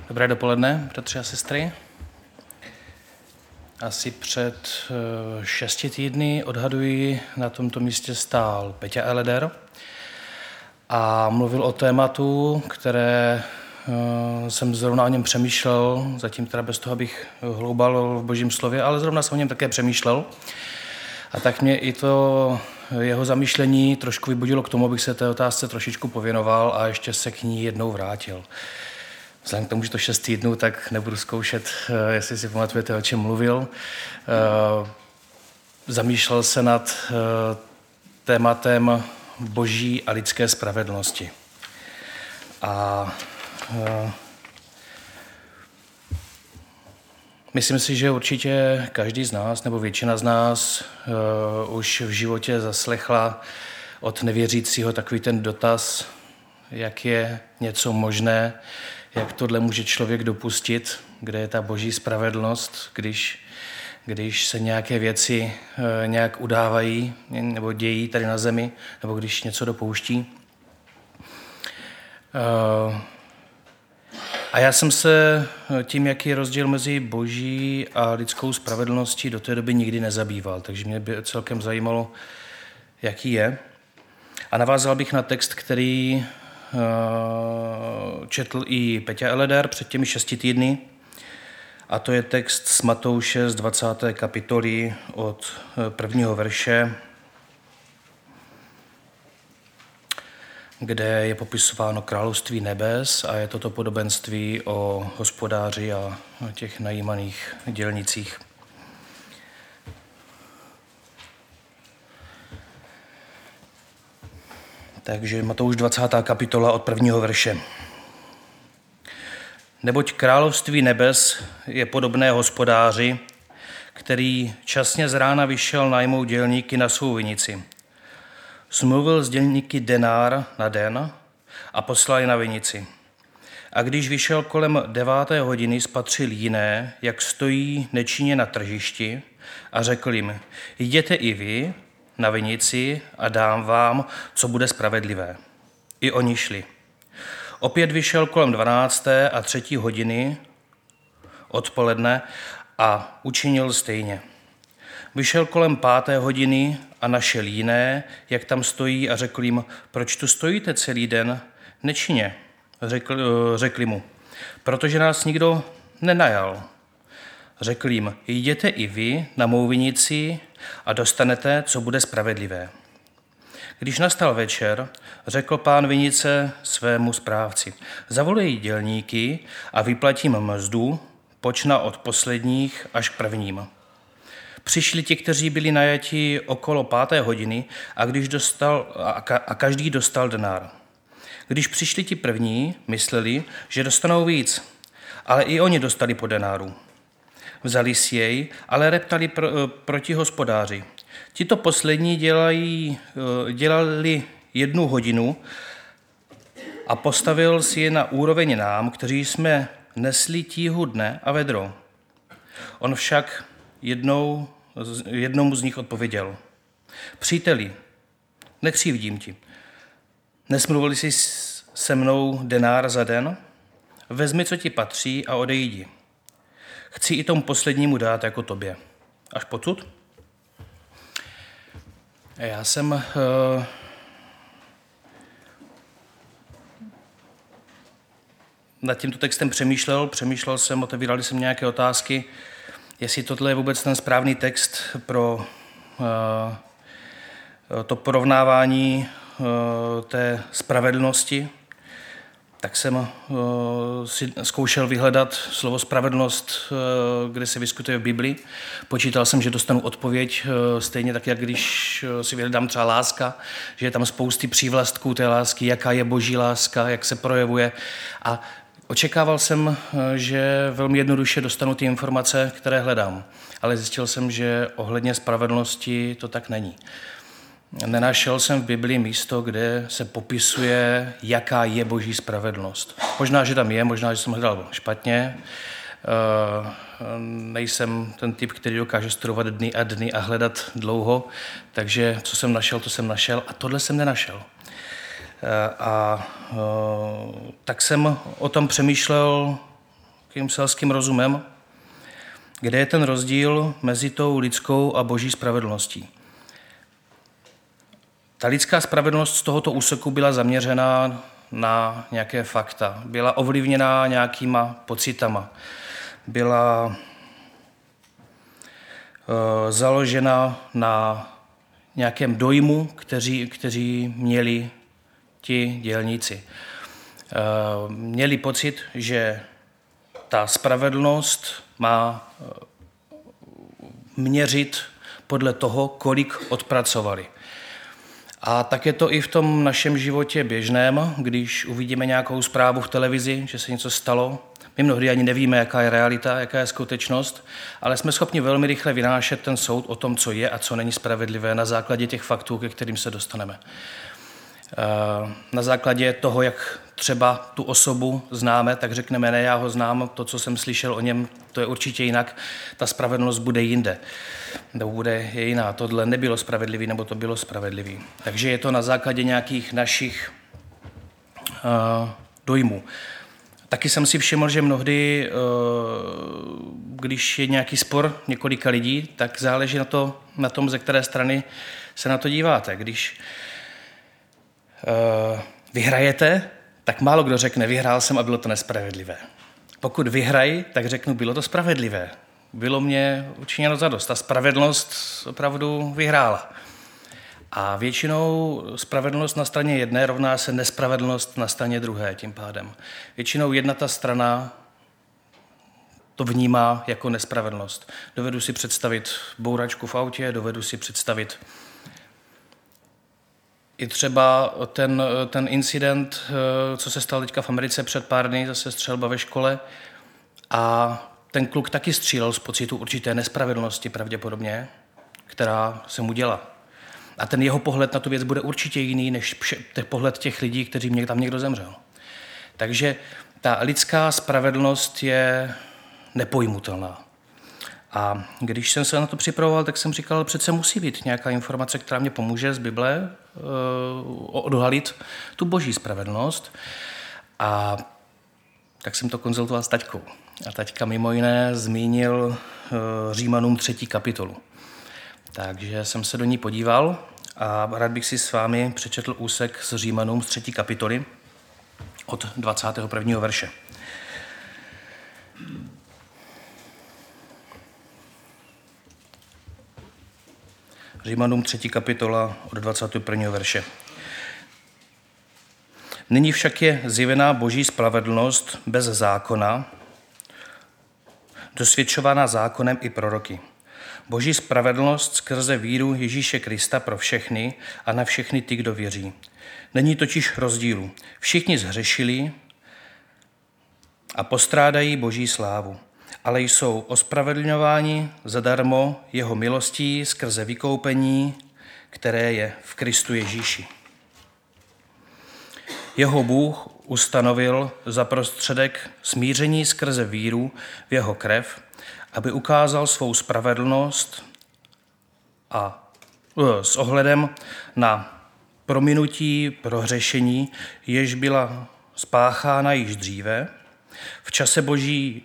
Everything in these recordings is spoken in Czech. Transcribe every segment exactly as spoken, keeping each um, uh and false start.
Dobré dopoledne, bratři a sestry. Asi před šesti týdny, odhaduji, na tomto místě stál Peťa Eleder a mluvil o tématu, které jsem zrovna o něm přemýšlel, zatím teda bez toho, abych hloubal v Božím slově, ale zrovna jsem o něm také přemýšlel. A tak mě i to jeho zamýšlení trošku vybudilo k tomu, abych se té otázce trošičku pověnoval a ještě se k ní jednou vrátil. Vzhledem k tomu, že to šest týdnů, tak nebudu zkoušet, jestli si pamatujete, o čem mluvil. Zamýšlel se nad tématem boží a lidské spravedlnosti. A myslím si, že určitě každý z nás, nebo většina z nás, už v životě zaslechla od nevěřícího takový ten dotaz, jak je něco možné, jak tohle může člověk dopustit, kde je ta boží spravedlnost, když, když se nějaké věci e, nějak udávají nebo dějí tady na zemi, nebo když něco dopouští. E, a já jsem se tím, jaký je rozdíl mezi boží a lidskou spravedlností, do té doby nikdy nezabýval, takže mě by celkem zajímalo, jaký je. A navázal bych na text, který četl i Peťa Eleder před těmi šesti týdny, a to je text z Matouše z dvacáté kapitoly od prvního verše, kde je popisováno království nebes a je toto podobenství o hospodáři a těch najímaných dělnicích. Takže Matouš dvacátá kapitola od prvního verše. Neboť království nebes je podobné hospodáři, který časně z rána vyšel najmout dělníky na svou vinici. Smluvil s dělníky denár na den a poslal je na vinici. A když vyšel kolem deváté hodiny, spatřil jiné, jak stojí nečinně na tržišti, a řekl jim, jděte i vy na vinici a dám vám, co bude spravedlivé. I oni šli. Opět vyšel kolem dvanácté a třetí hodiny odpoledne a učinil stejně. Vyšel kolem páté hodiny a našel jiné, jak tam stojí, a řekl jim, proč tu stojíte celý den nečinně? Řekl, řekli mu, protože nás nikdo nenajal. Řekl jim, jděte i vy na mou vinici a dostanete, co bude spravedlivé. Když nastal večer, řekl pán vinice svému správci, zavolej dělníky a vyplatím mzdu, počna od posledních až k prvním. Přišli ti, kteří byli najati okolo páté hodiny a, když dostal, a, ka, a každý dostal denár. Když přišli ti první, mysleli, že dostanou víc, ale i oni dostali po denáru. Vzali si jej, ale reptali pro, proti hospodáři. Tito poslední dělají, dělali jednu hodinu a postavil si je na úroveň nám, kteří jsme nesli tíhu dne a vedro. On však jednou, jednomu z nich odpověděl. Příteli, nekřivdím ti. Nesmluvili jsi se mnou denár za den? Vezmi, co ti patří, a odejdi. Chci i tomu poslednímu dát jako tobě. Až potud? Já jsem uh, nad tímto textem přemýšlel, přemýšlel jsem, otevírali jsem nějaké otázky, jestli tohle je vůbec ten správný text pro uh, to porovnávání uh, té spravedlnosti. Tak jsem uh, si zkoušel vyhledat slovo spravedlnost, uh, kde se vyskytuje v Biblii. Počítal jsem, že dostanu odpověď uh, stejně tak, jak když uh, si vyhledám třeba láska, že je tam spousty přívlastků té lásky, jaká je boží láska, jak se projevuje. A očekával jsem, uh, že velmi jednoduše dostanu ty informace, které hledám. Ale zjistil jsem, že ohledně spravedlnosti to tak není. Nenašel jsem v Biblii místo, kde se popisuje, jaká je boží spravedlnost. Možná, že tam je, možná, že jsem hledal špatně. Nejsem ten typ, který dokáže studovat dny a dny a hledat dlouho, takže co jsem našel, to jsem našel a tohle jsem nenašel. A tak jsem o tom přemýšlel takovým selským rozumem, kde je ten rozdíl mezi tou lidskou a boží spravedlností. Ta lidská spravedlnost z tohoto úseku byla zaměřená na nějaké fakta, byla ovlivněná nějakýma pocitama, byla uh, založena na nějakém dojmu, kteří, kteří měli ti dělníci. Uh, měli pocit, že ta spravedlnost má měřit podle toho, kolik odpracovali. A tak je to i v tom našem životě běžném, když uvidíme nějakou zprávu v televizi, že se něco stalo. My mnohdy ani nevíme, jaká je realita, jaká je skutečnost, ale jsme schopni velmi rychle vynášet ten soud o tom, co je a co není spravedlivé na základě těch faktů, ke kterým se dostaneme. Na základě toho, jak třeba tu osobu známe, tak řekneme, ne, já ho znám, to, co jsem slyšel o něm, to je určitě jinak, ta spravedlnost bude jinde, nebo bude je jiná, tohle nebylo spravedlivý, nebo to bylo spravedlivý. Takže je to na základě nějakých našich uh, dojmů. Taky jsem si všiml, že mnohdy, uh, když je nějaký spor několika lidí, tak záleží na, to, na tom, ze které strany se na to díváte. Když uh, vyhrajete, tak málo kdo řekne, vyhrál jsem a bylo to nespravedlivé. Pokud vyhrají, tak řeknu, bylo to spravedlivé. Bylo mě učiněno zadost. Ta spravedlnost opravdu vyhrála. A většinou spravedlnost na straně jedné rovná se nespravedlnost na straně druhé tím pádem. Většinou jedna ta strana to vnímá jako nespravedlnost. Dovedu si představit bouračku v autě, dovedu si představit i třeba ten, ten incident, co se stal teďka v Americe před pár dny, zase střelba ve škole. A ten kluk taky střílel z pocitu určité nespravedlnosti pravděpodobně, která se mu děla. A ten jeho pohled na tu věc bude určitě jiný, než pohled těch lidí, kteří mě tam někdo zemřel. Takže ta lidská spravedlnost je nepojmutelná. A když jsem se na to připravoval, tak jsem říkal, přece musí být nějaká informace, která mě pomůže z Bible uh, odhalit tu boží spravedlnost. A tak jsem to konzultoval s taťkou. A taťka mimo jiné zmínil uh, Římanům třetí kapitolu. Takže jsem se do ní podíval a rád bych si s vámi přečetl úsek z Římanům z třetí kapitoly od dvacátého prvního verše. Římanům třetí kapitola od dvacátého prvního verše. Nyní však je zjevená boží spravedlnost bez zákona, dosvědčovaná zákonem i proroky. Boží spravedlnost skrze víru Ježíše Krista pro všechny a na všechny ty, kdo věří. Není totiž rozdílu. Všichni zhřešili a postrádají boží slávu, ale jsou ospravedlňováni zadarmo jeho milostí skrze vykoupení, které je v Kristu Ježíši. Jeho Bůh ustanovil za prostředek smíření skrze víru v jeho krev, aby ukázal svou spravedlnost a s ohledem na prominutí prohřešení, jež byla spáchána již dříve, v čase boží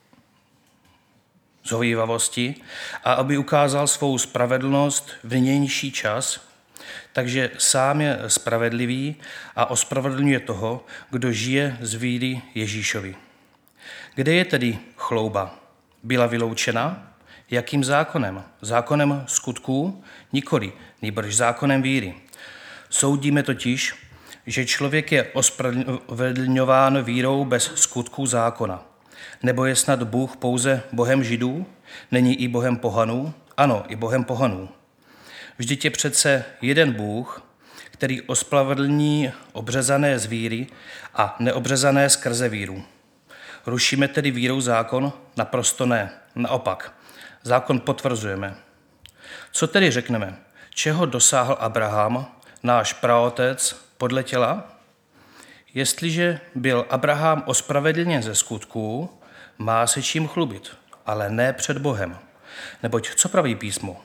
zhovívavosti, a aby ukázal svou spravedlnost v nynější čas, takže sám je spravedlivý a ospravedlňuje toho, kdo žije z víry Ježíšovi. Kde je tedy chlouba? Byla vyloučena? Jakým zákonem? Zákonem skutků? Nikoli, nýbrž zákonem víry. Soudíme totiž, že člověk je ospravedlňován vírou bez skutků zákona. Nebo je snad Bůh pouze Bohem Židů? Není i Bohem pohanů? Ano, i Bohem pohanů. Vždyť je přece jeden Bůh, který ospravedlní obřezané z víry a neobřezané skrze víru. Rušíme tedy vírou zákon? Naprosto ne. Naopak. Zákon potvrzujeme. Co tedy řekneme? Čeho dosáhl Abraham, náš praotec, podle těla? Jestliže byl Abraham ospravedlněn ze skutků, má se čím chlubit, ale ne před Bohem. Neboť co praví písmo?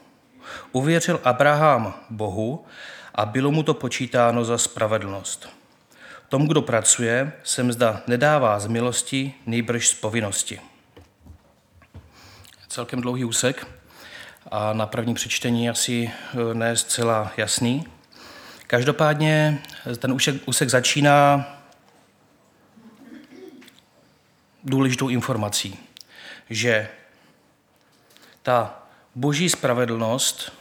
Uvěřil Abraham Bohu a bylo mu to počítáno za spravedlnost. Tomu, kdo pracuje, se mzda nedává z milosti, nejbrž z povinnosti. Celkem dlouhý úsek a na první přečtení asi ne zcela jasný. Každopádně ten úsek, úsek začíná důležitou informací, že ta boží spravedlnost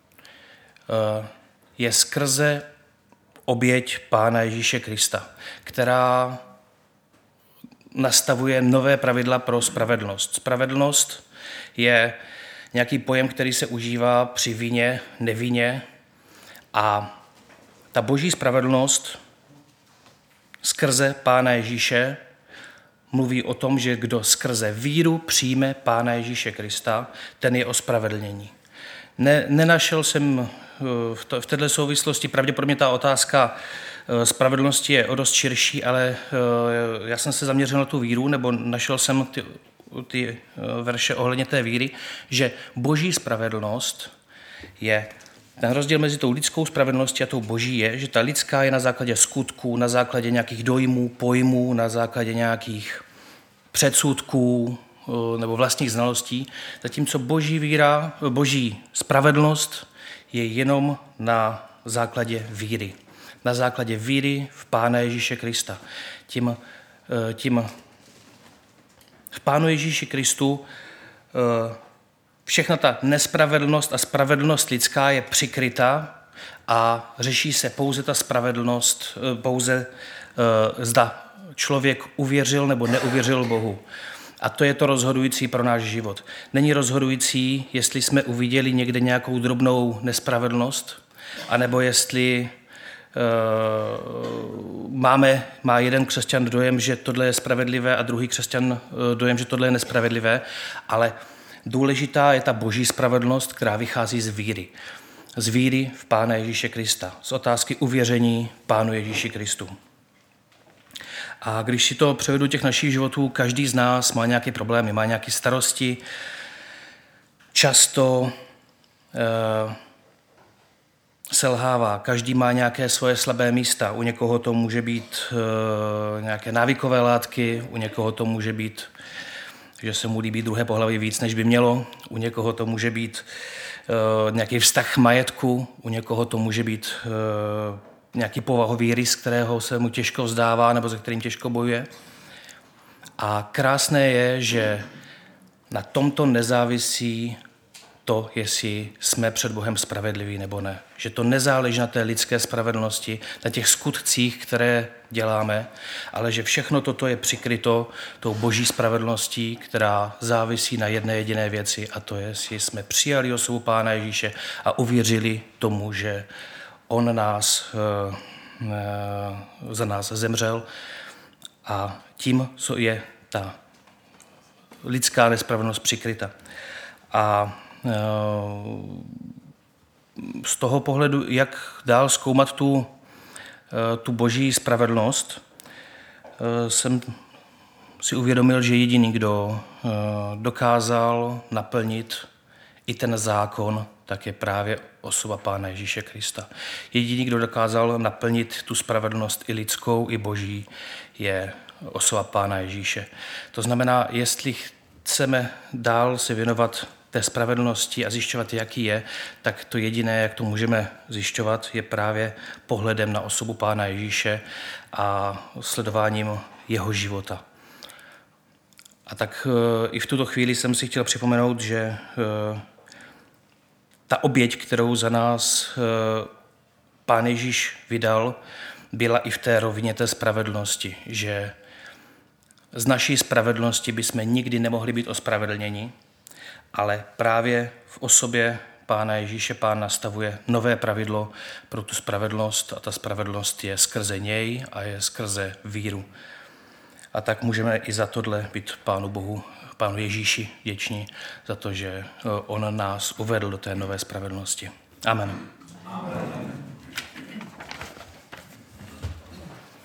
je skrze oběť Pána Ježíše Krista, která nastavuje nové pravidla pro spravedlnost. Spravedlnost je nějaký pojem, který se užívá při vině, nevině a ta boží spravedlnost skrze Pána Ježíše mluví o tom, že kdo skrze víru přijme Pána Ježíše Krista, ten je ospravedlnění. Ne, nenašel jsem v, to, v této souvislosti, pravděpodobně ta otázka spravedlnosti je o dost širší, ale já jsem se zaměřil na tu víru, nebo našel jsem ty, ty verše ohledně té víry, že boží spravedlnost je, ten rozdíl mezi tou lidskou spravedlností a tou boží je, že ta lidská je na základě skutků, na základě nějakých dojmů, pojmů, na základě nějakých předsudků nebo vlastních znalostí, zatímco boží víra, boží spravedlnost je jenom na základě víry. Na základě víry v Pána Ježíše Krista. Tím, tím v Pánu Ježíši Kristu všechna ta nespravedlnost a spravedlnost lidská je přikryta a řeší se pouze ta spravedlnost, pouze zda člověk uvěřil nebo neuvěřil Bohu. A to je to rozhodující pro náš život. Není rozhodující, jestli jsme uviděli někde nějakou drobnou nespravedlnost, anebo jestli uh, máme, má jeden křesťan dojem, že tohle je spravedlivé a druhý křesťan uh, dojem, že tohle je nespravedlivé, ale důležitá je ta boží spravedlnost, která vychází z víry. Z víry v Pána Ježíše Krista. Z otázky uvěření Pánu Ježíši Kristu. A když si to převedu těch našich životů, každý z nás má nějaké problémy, má nějaké starosti. Často eh, selhává, každý má nějaké svoje slabé místa. U někoho to může být eh, nějaké návykové látky, u někoho to může být, že se mu líbí druhé pohlaví víc, než by mělo. U někoho to může být eh, nějaký vztah majetku, u někoho to může být eh, nějaký povahový rys, kterého se mu těžko vzdává nebo se kterým těžko bojuje. A krásné je, že na tomto nezávisí to, jestli jsme před Bohem spravedliví nebo ne. Že to nezáleží na té lidské spravedlnosti, na těch skutcích, které děláme, ale že všechno toto je přikryto tou boží spravedlností, která závisí na jedné jediné věci, a to je, jestli jsme přijali osobu Pána Ježíše a uvěřili tomu, že on nás, za nás zemřel a tím je ta lidská nespravedlnost přikryta. A z toho pohledu, jak dál zkoumat tu, tu boží spravedlnost, jsem si uvědomil, že jediný, kdo dokázal naplnit i ten zákon, tak je právě osoba Pána Ježíše Krista. Jediný, kdo dokázal naplnit tu spravedlnost i lidskou, i boží, je osoba Pána Ježíše. To znamená, jestli chceme dál se věnovat té spravedlnosti a zjišťovat, jaký je, tak to jediné, jak to můžeme zjišťovat, je právě pohledem na osobu Pána Ježíše a sledováním jeho života. A tak i v tuto chvíli jsem si chtěl připomenout, že ta oběť, kterou za nás Pán Ježíš vydal, byla i v té rovině té spravedlnosti, že z naší spravedlnosti bychom nikdy nemohli být ospravedlněni, ale právě v osobě Pána Ježíše Pán nastavuje nové pravidlo pro tu spravedlnost a ta spravedlnost je skrze něj a je skrze víru. A tak můžeme i za tohle být Pánu Bohu, Pánu Ježíši vděční za to, že on nás uvedl do té nové spravedlnosti. Amen.